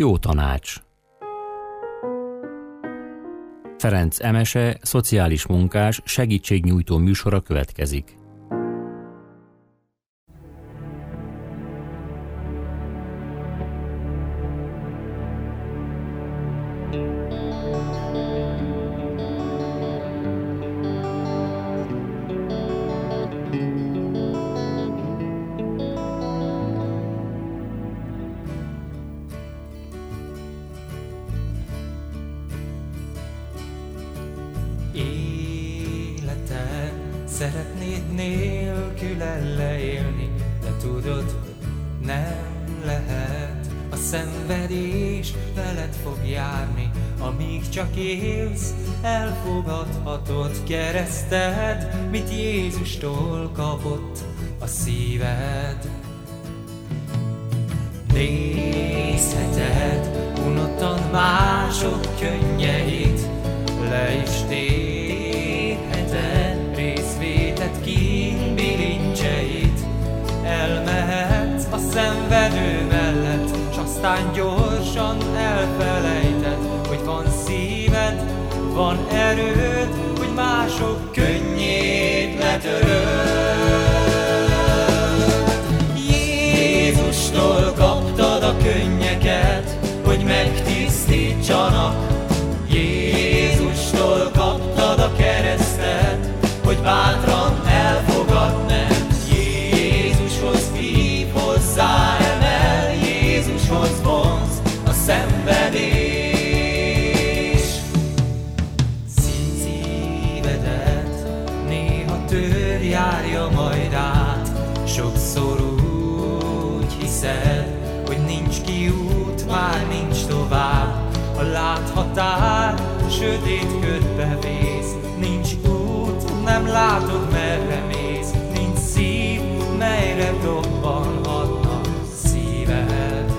Jó tanács. Ferenc Emese, szociális munkás, segítségnyújtó műsora következik. Szeretnéd nélküle leélni, de tudod, nem lehet. A szenvedés veled fog járni, amíg csak élsz, elfogadhatod kereszted, mit Jézustól kapott a szíved. Nézheted unottan mások könnyeit, le is térheted részvéted kín bilincseit. Elmehetsz a szenvedő mellett, s aztán gyorsan elfelejted, hogy van szíved, van erőd, hogy mások könnyét letöröd. Jézustól kaptad a könnyeket, hogy megtisztítsanak. Jézustól kaptad a keresztet, hogy bátran elfogad, mert Jézushoz hív, hozzá emel, Jézushoz vonz a szenvedés. Szívedet néha tör járja majd át, sokszor úgy hiszed, hogy nincs kiút, már nincs tovább. A láthatár sötét ködbe vész, nincs út, nem látod merre mész, nincs szív, melyre dobbanhatna szíved.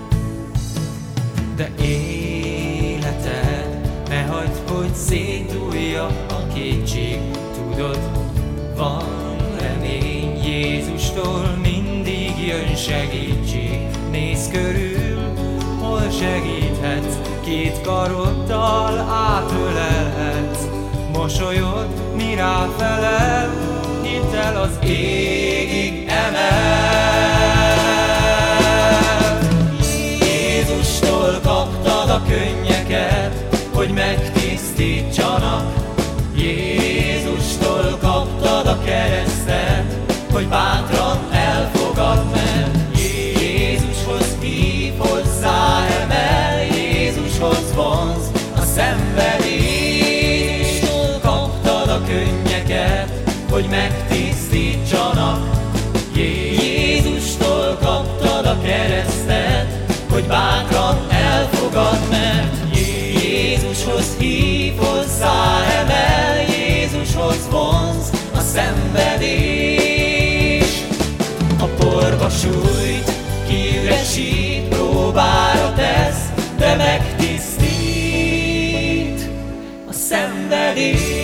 De életed ne hagyd, hogy szétdúlja a kétség, tudod, van remény, Jézustól mindig jön segítség. Nézz körül, hol segíthetsz, két karoddal átölelhetsz. Mosolyod, mi ráfelel, hidd el, az égig emel. Jézustól kaptad a könnyeket, hogy megtisztítsanak. Jézustól kaptad a keresztet, hogy bátran elfogad, mert Jézushoz hív, hozzá emel, Jézushoz vonz a szenvedés. Kaptad a könnyeket, hogy megtisztítsanak. Jézustól kaptad a keresztet, hogy bátran elfogad, mert Jézushoz hív, hozzá emel, Jézushoz vonz a szenvedés. A porba sújt, kiüresít, próbára tesz, de megtisztít a szenvedés.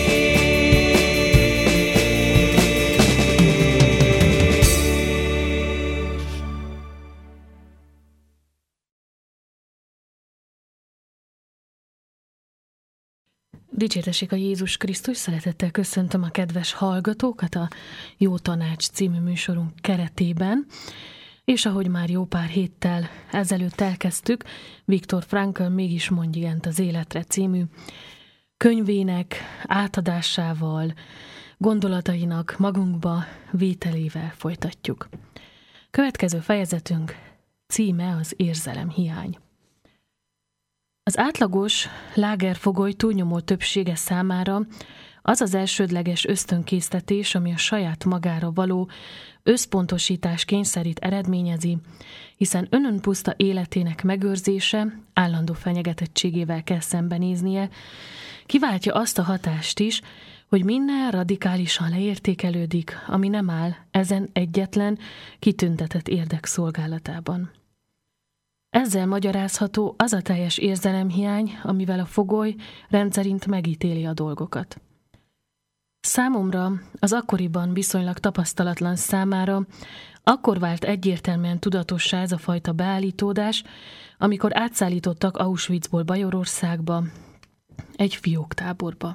Dicsértessék a Jézus Krisztus, szeretettel köszöntöm a kedves hallgatókat a Jó Tanács című műsorunk keretében. És ahogy már jó pár héttel ezelőtt elkezdtük, Viktor Frankl Mégis mondj igent az életre című könyvének átadásával, gondolatainak magunkba vételével folytatjuk. Következő fejezetünk címe az érzelemhiány. Az átlagos lágerfogoly túlnyomó többsége számára az az elsődleges ösztönkésztetés, ami a saját magára való összpontosítás kényszerít eredményezi, hiszen önönpuszta életének megőrzése állandó fenyegetettségével kell szembenéznie, kiváltja azt a hatást is, hogy minden radikálisan leértékelődik, ami nem áll ezen egyetlen, kitüntetett érdek szolgálatában. Ezzel magyarázható az a teljes érzelemhiány, amivel a fogoly rendszerint megítéli a dolgokat. Számomra, az akkoriban viszonylag tapasztalatlan számára Akkor vált egyértelműen tudatossá ez a fajta beállítódás, amikor átszállítottak Auschwitzból Bajorországba, egy fióktáborba.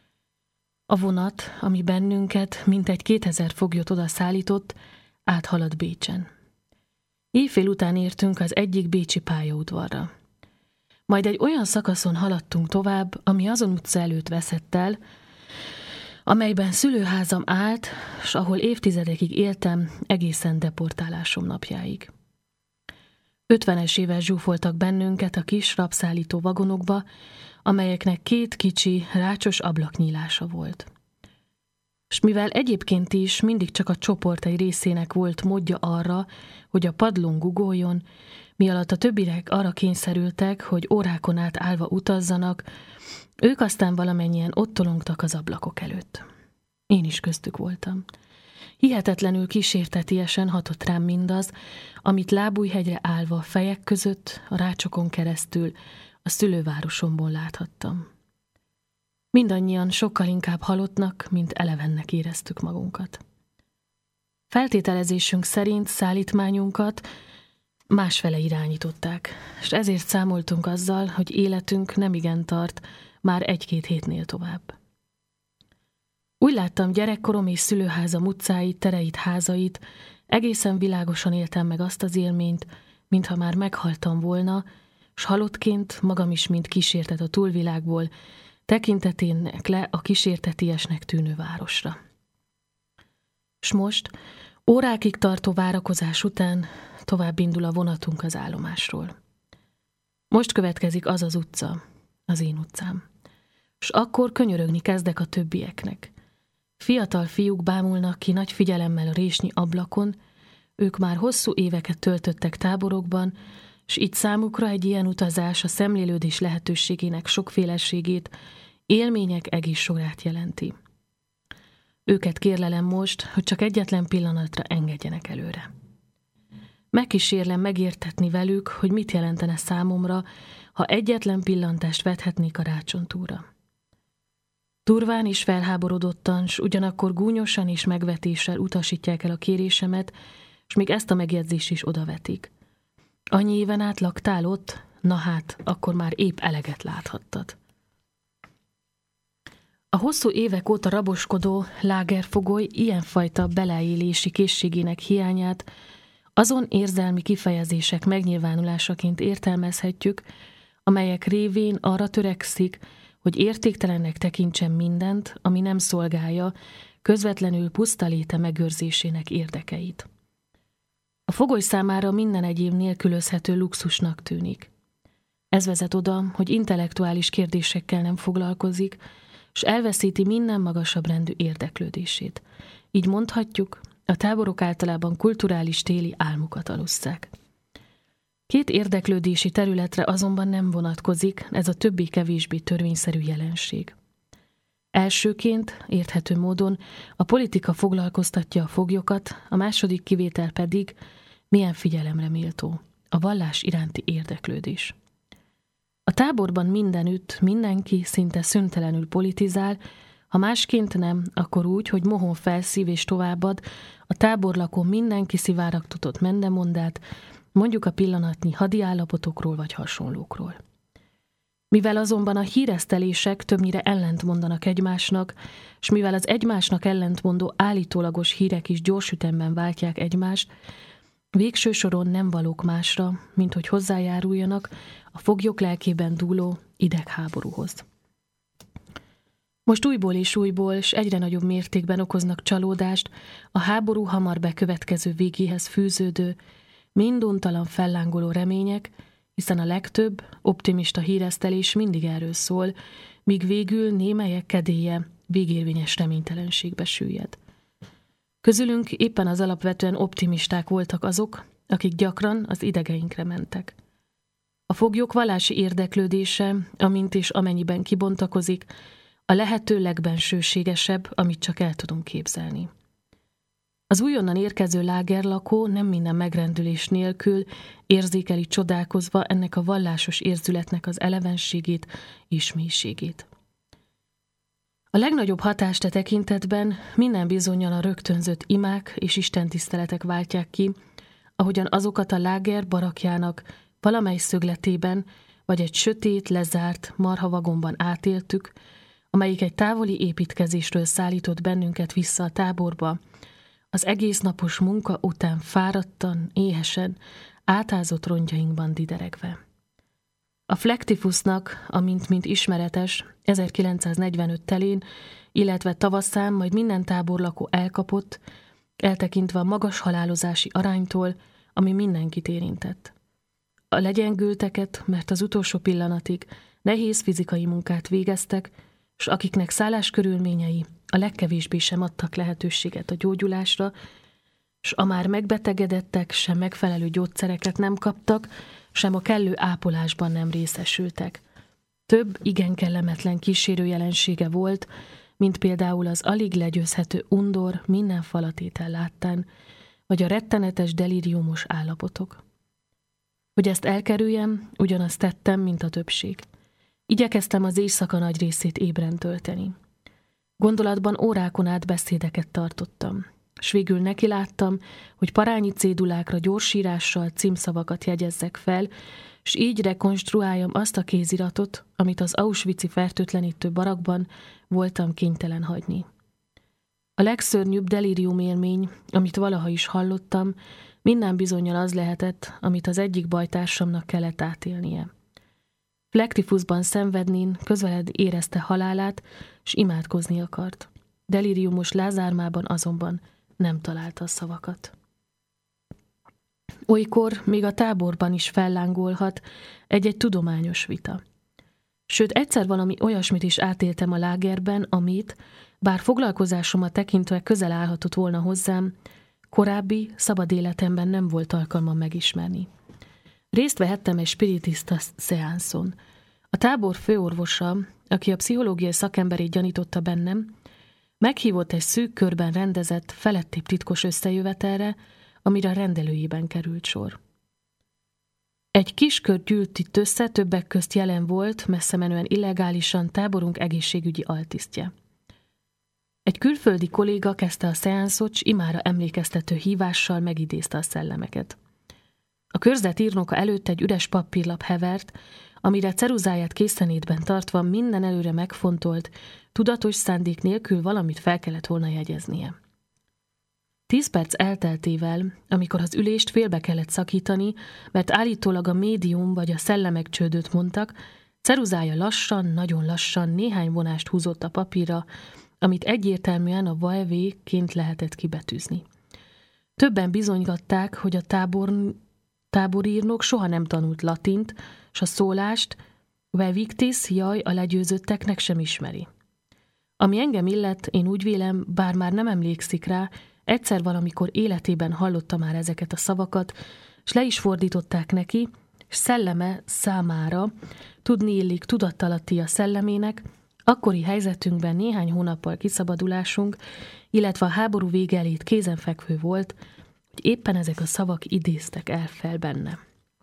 A vonat, ami bennünket, mintegy 2000 foglyot oda szállított, áthaladt Bécsen. Éjfél után értünk az egyik bécsi pályaudvarra. Majd egy olyan szakaszon haladtunk tovább, ami azon utca előtt veszett el, amelyben szülőházam állt, s ahol évtizedekig éltem egészen deportálásom napjáig. 50-es éves zsúfoltak bennünket a kis rabszállító vagonokba, amelyeknek 2 kicsi, rácsos ablaknyílása volt. S mivel egyébként is mindig csak a csoport egy részének volt módja arra, hogy a padlón gugoljon, mi alatt a többiek arra kényszerültek, hogy órákon át állva utazzanak, ők aztán valamennyien ott tolongtak az ablakok előtt. Én is köztük voltam. Hihetetlenül kísértetiesen hatott rám mindaz, amit Lábújhegyre állva fejek között, a rácsokon keresztül a szülővárosomból láthattam. Mindannyian sokkal inkább halottnak, mint elevennek éreztük magunkat. Feltételezésünk szerint szállítmányunkat másfele irányították, és ezért számoltunk azzal, hogy életünk nemigen tart már 1-2 hétnél tovább. Úgy láttam gyerekkorom és szülőházam utcáit, tereit, házait, egészen világosan éltem meg azt az élményt, mintha már meghaltam volna, s halottként magam is mint kísértet a túlvilágból, tekintetének le a kísértetiesnek tűnő városra. S most, órákig tartó várakozás után tovább indul a vonatunk az állomásról. Most következik az az utca, az én utcám. S akkor könyörögni kezdek a többieknek. Fiatal fiúk bámulnak ki nagy figyelemmel a résnyi ablakon, ők már hosszú éveket töltöttek táborokban, s így számukra egy ilyen utazás a szemlélődés lehetőségének sokféleségét, élmények egész sorát jelenti. Őket kérlelem most, hogy csak egyetlen pillanatra engedjenek előre. Megkísérlem megértetni velük, hogy mit jelentene számomra, ha egyetlen pillantást vethetnék a rácson túlra. Durván és felháborodottan, s ugyanakkor gúnyosan és megvetéssel utasítják el a kérésemet, s még ezt a megjegyzést is odavetik. Annyi éven át laktál ott, na hát, akkor már épp eleget láthattad. A hosszú évek óta raboskodó lágerfogoly ilyenfajta beleélési készségének hiányát azon érzelmi kifejezések megnyilvánulásaként értelmezhetjük, amelyek révén arra törekszik, hogy értéktelennek tekintsen mindent, ami nem szolgálja közvetlenül puszta léte megőrzésének érdekeit. A fogoly számára minden egyéb nélkülözhető luxusnak tűnik. Ez vezet oda, hogy intellektuális kérdésekkel nem foglalkozik, s elveszíti minden magasabb rendű érdeklődését. Így mondhatjuk, a táborok általában kulturális téli álmukat alusszák. 2 érdeklődési területre azonban nem vonatkozik ez a többé-kevésbé törvényszerű jelenség. Elsőként, érthető módon a politika foglalkoztatja a foglyokat, a második kivétel pedig, milyen figyelemre méltó, a vallás iránti érdeklődés. A táborban mindenütt mindenki szinte szüntelenül politizál, ha másként nem, akkor úgy, hogy mohon felszív és továbbad a táborlakon mindenki szivárogtatott mendemondát, mondjuk a pillanatnyi hadiállapotokról vagy hasonlókról. Mivel azonban a híresztelések többnyire ellentmondanak egymásnak, s mivel az egymásnak ellentmondó állítólagos hírek is gyors ütemben váltják egymást, végső soron nem valók másra, mint hogy hozzájáruljanak a foglyok lelkében dúló idegháborúhoz. Most újból és újból, s egyre nagyobb mértékben okoznak csalódást a háború hamar bekövetkező végéhez fűződő, minduntalan fellángoló remények, hiszen a legtöbb optimista híresztelés mindig erről szól, míg végül némelyek kedélye végérvényes reménytelenségbe süllyed. Közülünk éppen az alapvetően optimisták voltak azok, akik gyakran az idegeinkre mentek. A foglyok vallási érdeklődése, amint és amennyiben kibontakozik, a lehető legbensőségesebb, amit csak el tudunk képzelni. Az újonnan érkező lágerlakó nem minden megrendülés nélkül érzékeli csodálkozva ennek a vallásos érzületnek az elevenségét és mélységét. A legnagyobb hatást e tekintetben minden bizonnyal a rögtönzött imák és istentiszteletek váltják ki, ahogyan azokat a láger barakjának valamely szögletében vagy egy sötét, lezárt marhavagomban átéltük, amelyik egy távoli építkezésről szállított bennünket vissza a táborba, az egész napos munka után fáradtan, éhesen, átázott rongyainkban dideregve. A Flektifusnak, amint mint ismeretes, 1945 telén, illetve tavaszán majd minden táborlakó elkapott, eltekintve a magas halálozási aránytól, ami mindenkit érintett. A legyengülteket, mert az utolsó pillanatig nehéz fizikai munkát végeztek, s akiknek szállás körülményei a legkevésbé sem adtak lehetőséget a gyógyulásra, s a már megbetegedettek sem megfelelő gyógyszereket nem kaptak, sem a kellő ápolásban nem részesültek. Több igen kellemetlen kísérőjelensége volt, mint például az alig legyőzhető undor minden falatétel láttán, vagy a rettenetes delíriumos állapotok. Hogy ezt elkerüljem, ugyanazt tettem, mint a többség. Igyekeztem az éjszaka nagy részét ébren tölteni. Gondolatban órákon át beszédeket tartottam, s végül nekiláttam, hogy parányi cédulákra gyorsírással címszavakat jegyezzek fel, s így rekonstruáljam azt a kéziratot, amit az auschwitzi fertőtlenítő barakban voltam kénytelen hagyni. A legszörnyűbb delírium élmény, amit valaha is hallottam, minden bizonnyal az lehetett, amit az egyik bajtársamnak kellett átélnie. Flektifusban szenvednén közveled érezte halálát, s imádkozni akart. Delíriumos lázármában azonban nem találta a szavakat. Olykor még a táborban is fellángolhat egy-egy tudományos vita. Sőt, egyszer valami olyasmit is átéltem a lágerben, amit, bár foglalkozásomat tekintve közel állhatott volna hozzám, korábbi, szabad életemben nem volt alkalmam megismerni. Részt vehettem egy spiritista szeánszon. A tábor főorvosa, aki a pszichológiai szakemberét gyanította bennem, meghívott egy szűk körben rendezett, felettébb titkos összejövetelre, amire a rendelőjében került sor. Egy kis kör gyűlt itt össze, többek közt jelen volt, messzemenően illegálisan táborunk egészségügyi altisztje. Egy külföldi kolléga kezdte a szeánszot, s imára emlékeztető hívással megidézte a szellemeket. A körzet írnoka előtt egy üres papírlap hevert, amire ceruzáját készenlétben tartva minden előre megfontolt, tudatos szándék nélkül valamit fel kellett volna jegyeznie. 10 perc elteltével, amikor az ülést félbe kellett szakítani, mert állítólag a médium vagy a szellemek csődöt mondtak, ceruzája lassan, nagyon lassan néhány vonást húzott a papírra, amit egyértelműen a valvéként lehetett kibetűzni. Többen bizonygatták, hogy a táborírnok soha nem tanult latint, s a szólást Vevictis, jaj, a legyőzötteknek sem ismeri. Ami engem illet, én úgy vélem, bár már nem emlékszik rá, egyszer valamikor életében hallotta már ezeket a szavakat, s le is fordították neki, s szelleme számára, tudni illik tudattalatti a szellemének, akkori helyzetünkben néhány hónappal kiszabadulásunk, illetve a háború vége elét kézenfekvő volt, hogy éppen ezek a szavak idéztek el fel benne.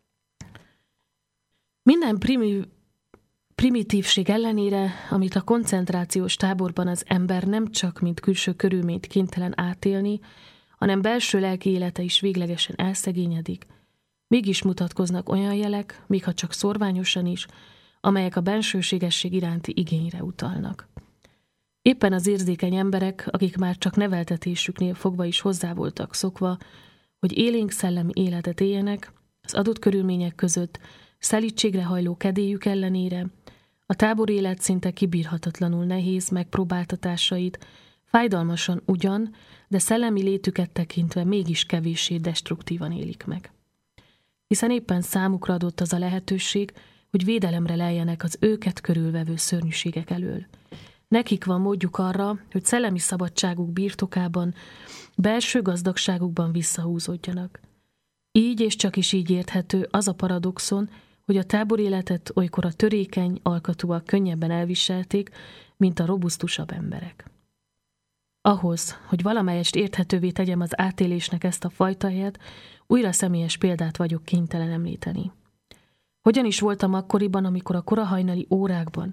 Minden primitívség ellenére, amit a koncentrációs táborban az ember nem csak mint külső körülményt kénytelen átélni, hanem belső lelki élete is véglegesen elszegényedik, mégis mutatkoznak olyan jelek, még ha csak szorványosan is, amelyek a bensőségesség iránti igényre utalnak. Éppen az érzékeny emberek, akik már csak neveltetésüknél fogva is hozzá voltak szokva, hogy élénk szellemi életet éljenek, az adott körülmények között szelídségre hajló kedélyük ellenére, a tábor élet szinte kibírhatatlanul nehéz megpróbáltatásait, fájdalmasan ugyan, de szellemi létüket tekintve mégis kevéssé destruktívan élik meg. Hiszen éppen számukra adott az a lehetőség, hogy védelemre leljenek az őket körülvevő szörnyűségek elől. Nekik van módjuk arra, hogy szellemi szabadságuk birtokában, belső gazdagságukban visszahúzódjanak. Így és csak is így érthető az a paradoxon, hogy a táboréletet olykor a törékeny alkatúak könnyebben elviselték, mint a robusztusabb emberek. Ahhoz, hogy valamelyest érthetővé tegyem az átélésnek ezt a fajtáját, újra személyes példát vagyok kénytelen említeni. Hogyan is voltam akkoriban, amikor a korahajnali órákban,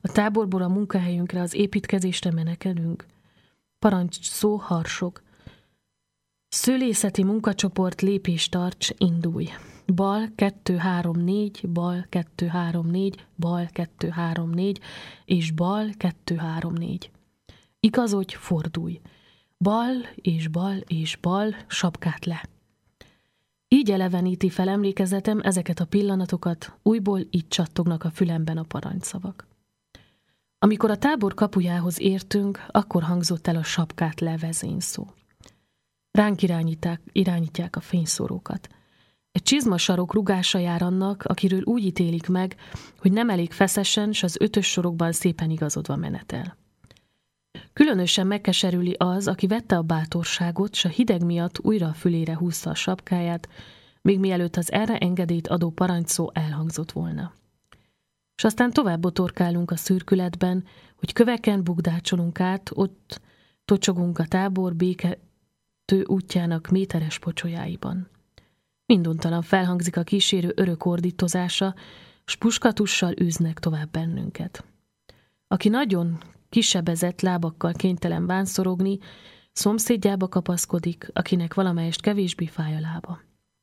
A táborból a munkahelyünkre, az építkezésre menekedünk. Parancs szó harsog. Szőlészeti munkacsoport, lépés tarts, indulj. Bal 2-3-4, bal 2-3-4, bal 2-3-4, és bal 2-3-4. Igazodj, fordulj. Bal és bal és bal, sapkát le. Így eleveníti fel emlékezetem ezeket a pillanatokat, újból így csattognak a fülemben a parancsszavak. Amikor a tábor kapujához értünk, akkor hangzott el a sapkát le vezényszó. Ránk irányítják a fényszórókat. Egy csizmasarok rugása jár annak, akiről úgy ítélik meg, hogy nem elég feszesen, s az 5-ös sorokban szépen igazodva menetel. Különösen megkeserüli az, aki vette a bátorságot, s a hideg miatt újra a fülére húzta a sapkáját, még mielőtt az erre engedélyt adó parancsszó elhangzott volna. S aztán tovább botorkálunk a szürkületben, hogy köveken bugdácsolunk át, ott tocsogunk a tábor békető útjának méteres pocsolyáiban. Minduntalan felhangzik a kísérő örök ordítozása, s puskatussal űznek tovább bennünket. Aki nagyon kisebezett lábakkal kénytelen bánszorogni, szomszédjába kapaszkodik, akinek valamelyest kevésbé fáj a lába.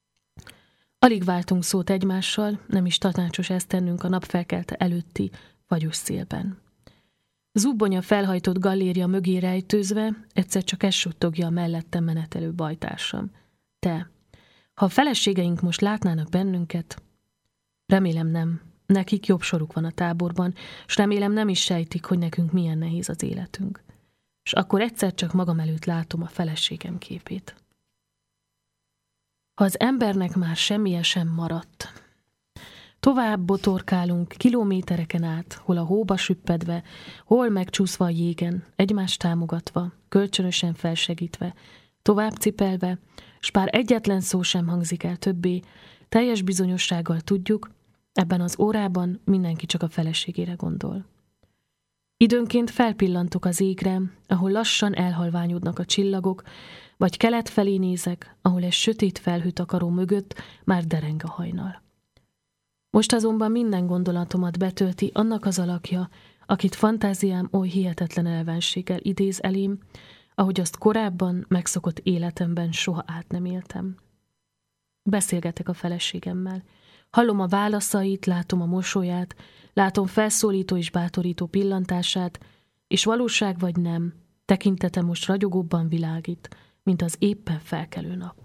Alig váltunk szót egymással, nem is tanácsos ezt tennünk a napfelkelte előtti fagyos szélben. Zubbonya felhajtott galéria mögé rejtőzve, egyszer csak ezt suttogja a mellettem menetelő bajtársam. Te, ha a feleségeink most látnának bennünket, remélem nem, nekik jobb soruk van a táborban, s remélem nem is sejtik, hogy nekünk milyen nehéz az életünk. És akkor egyszer csak magam előtt látom a feleségem képét. Ha az embernek már semmije sem maradt, tovább botorkálunk kilométereken át, hol a hóba süppedve, hol megcsúszva a jégen, egymást támogatva, kölcsönösen felsegítve, tovább cipelve, s bár egyetlen szó sem hangzik el többé, teljes bizonyossággal tudjuk, ebben az órában mindenki csak a feleségére gondol. Időnként felpillantok az égre, ahol lassan elhalványodnak a csillagok, vagy kelet felé nézek, ahol egy sötét felhőtakaró mögött már dereng a hajnal. Most azonban minden gondolatomat betölti annak az alakja, akit fantáziám oly hihetetlen elvenséggel idéz elém, ahogy azt korábban megszokott életemben soha át nem éltem. Beszélgetek a feleségemmel. Hallom a válaszait, látom a mosolyát, látom felszólító és bátorító pillantását, és valóság vagy nem, tekintete most ragyogóbban világít, mint az éppen felkelő nap.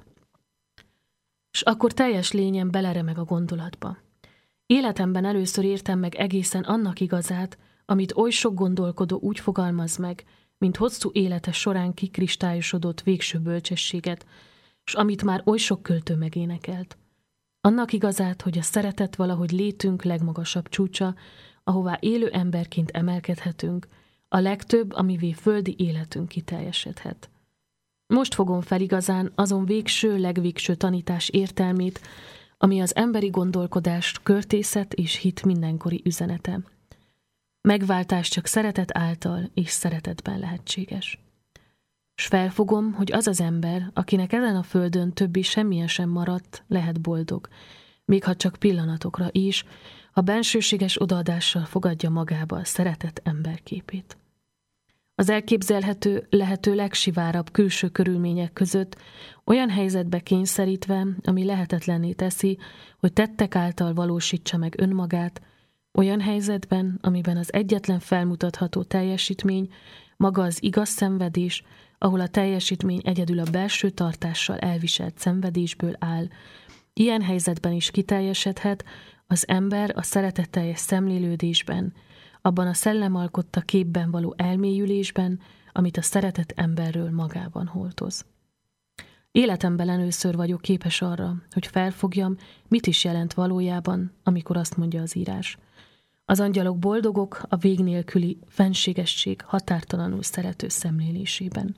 S akkor teljes lényem beleremeg a gondolatba. Életemben először értem meg egészen annak igazát, amit oly sok gondolkodó úgy fogalmaz meg, mint hosszú élete során kikristályosodott végső bölcsességet, s amit már oly sok költő megénekelt. Annak igazát, hogy a szeretet valahogy létünk legmagasabb csúcsa, ahová élő emberként emelkedhetünk, a legtöbb, amivé földi életünk kiteljesedhet. Most fogom fel igazán azon legvégső tanítás értelmét, ami az emberi gondolkodást, költészet és hit mindenkori üzenete. Megváltás csak szeretet által és szeretetben lehetséges. S felfogom, hogy az az ember, akinek ezen a földön többi semmilyen sem maradt, lehet boldog, még ha csak pillanatokra is, ha bensőséges odaadással fogadja magába a szeretett emberképét. Az elképzelhető, lehető legsivárabb külső körülmények között olyan helyzetbe kényszerítve, ami lehetetlenné teszi, hogy tettek által valósítsa meg önmagát, olyan helyzetben, amiben az egyetlen felmutatható teljesítmény maga az igaz szenvedés, ahol a teljesítmény egyedül a belső tartással elviselt szenvedésből áll, ilyen helyzetben is kiteljesedhet az ember a szeretetteljes szemlélődésben, abban a szellem alkotta képben való elmélyülésben, amit a szeretett emberről magában hordoz. Életemben először vagyok képes arra, hogy felfogjam, mit is jelent valójában, amikor azt mondja az írás. Az angyalok boldogok a vég nélküli fenségesség határtalanul szerető szemlélésében.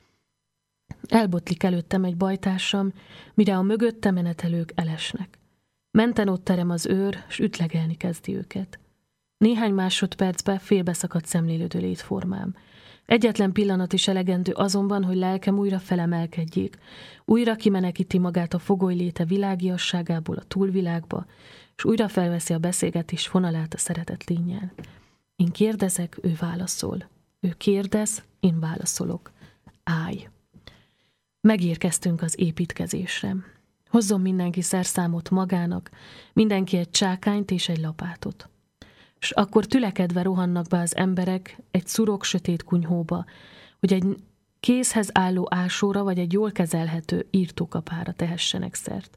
Elbotlik előttem egy bajtársam, mire a mögötte menetelők elesnek. Menten ott terem az őr, s ütlegelni kezdi őket. Néhány másodpercben félbeszakadt szemlélődő létformám. Egyetlen pillanat is elegendő azonban, hogy lelkem újra felemelkedjék, újra kimenekíti magát a fogoly léte világiasságából a túlvilágba, és újra felveszi a beszélgetés fonalát a szeretet lénnyel. Én kérdezek, ő válaszol. Ő kérdez, én válaszolok. Állj! Megérkeztünk az építkezésre. Hozzon mindenki szerszámot magának, mindenki egy csákányt és egy lapátot. S akkor tülekedve rohannak be az emberek egy szurok sötét kunyhóba, hogy egy kézhez álló ásóra vagy egy jól kezelhető írtókapára tehessenek szert.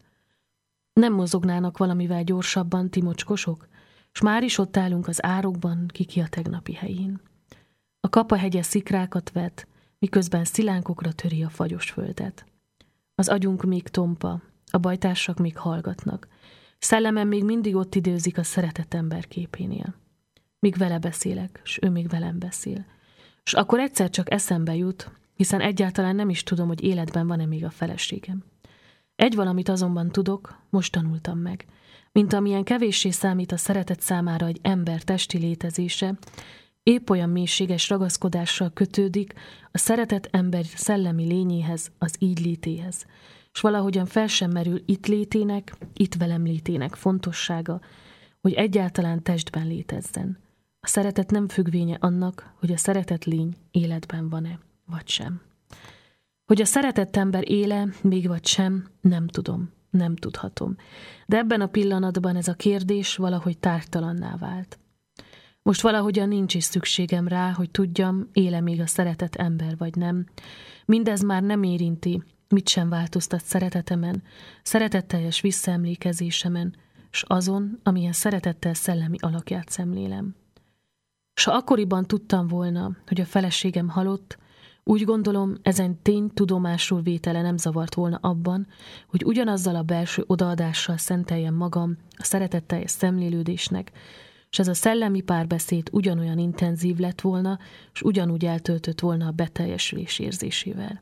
Nem mozognának valamivel gyorsabban, ti mocskosok, s már is ott állunk az árokban, ki a tegnapi helyén. A kapahegye szikrákat vet, miközben szilánkokra töri a fagyos földet. Az agyunk még tompa, a bajtársak még hallgatnak. Szellemem még mindig ott időzik a szeretett ember képénél. Míg vele beszélek, s ő még velem beszél. S akkor egyszer csak eszembe jut, hiszen egyáltalán nem is tudom, hogy életben van-e még a feleségem. Egy valamit azonban tudok, most tanultam meg. Mint amilyen kevéssé számít a szeretet számára egy ember testi létezése, épp olyan mélységes ragaszkodással kötődik a szeretett ember szellemi lényéhez, az így létéhez, s valahogyan fel sem merül itt létének, itt velem létének fontossága, hogy egyáltalán testben létezzen. A szeretet nem függvénye annak, hogy a szeretett lény életben van-e, vagy sem. Hogy a szeretett ember éle, még vagy sem, nem tudom, nem tudhatom. De ebben a pillanatban ez a kérdés valahogy tárgytalanná vált. Most valahogyan nincs is szükségem rá, hogy tudjam, éle még a szeretett ember, vagy nem. Mindez már nem érinti, mit sem változtat szeretetemen, szeretetteljes visszaemlékezésemen, s azon, amilyen szeretettel szellemi alakját szemlélem. S ha akkoriban tudtam volna, hogy a feleségem halott, úgy gondolom, ezen tény tudomásul vétele nem zavart volna abban, hogy ugyanazzal a belső odaadással szenteljem magam a szeretetteljes szemlélődésnek, és ez a szellemi párbeszéd ugyanolyan intenzív lett volna, és ugyanúgy eltöltött volna a beteljesülés érzésével.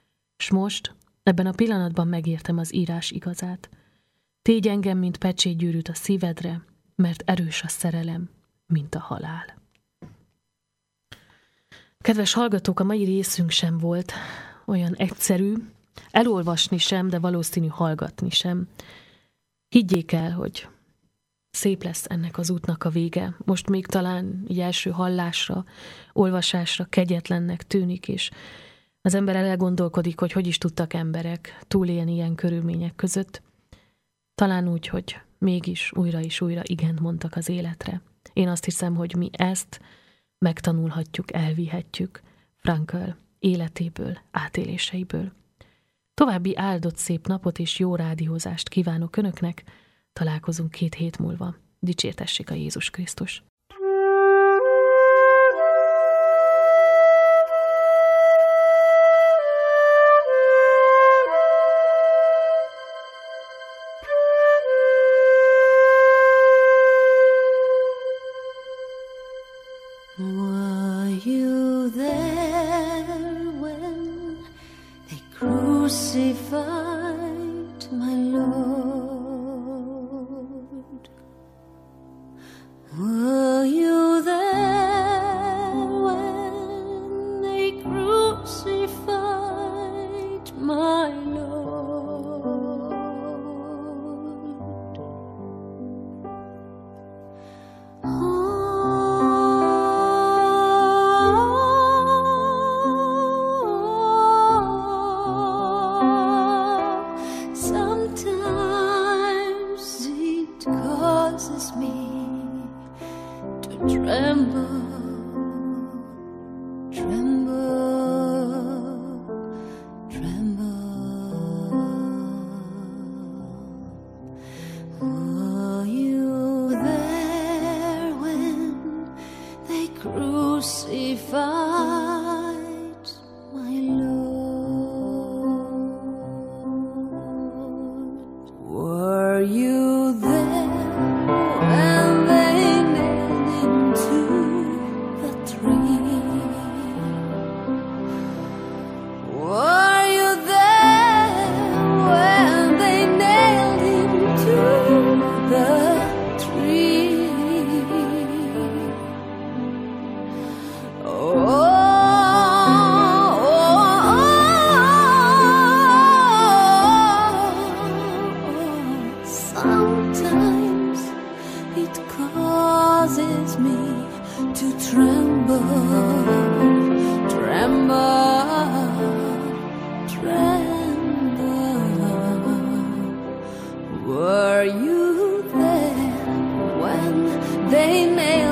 S most, ebben a pillanatban megértem az írás igazát. Tégy engem, mint pecsétgyűrűt a szívedre, mert erős a szerelem, mint a halál. Kedves hallgatók, a mai részünk sem volt olyan egyszerű, elolvasni sem, de valószínű hallgatni sem. Higgyék el, hogy szép lesz ennek az útnak a vége. Most még talán így első hallásra, olvasásra kegyetlennek tűnik, és az ember elgondolkodik, hogy is tudtak emberek túlélni ilyen körülmények között. Talán úgy, hogy mégis újra és újra igent mondtak az életre. Én azt hiszem, hogy mi ezt megtanulhatjuk, elvihetjük Frankl életéből, átéléseiből. További áldott szép napot és jó rádiózást kívánok önöknek, találkozunk 2 hét múlva. Dicsértessék a Jézus Krisztus! Were you there when they crucified my Lord? Were you there when they crucified my Lord? Sometimes it causes me to tremble, tremble, tremble. Were you there when they crucified my Lord? Were you there when they nailed him to the tree? Were you there when they nailed him to the tree? Sometimes it causes me to tremble, tremble, tremble. Were you there when they nailed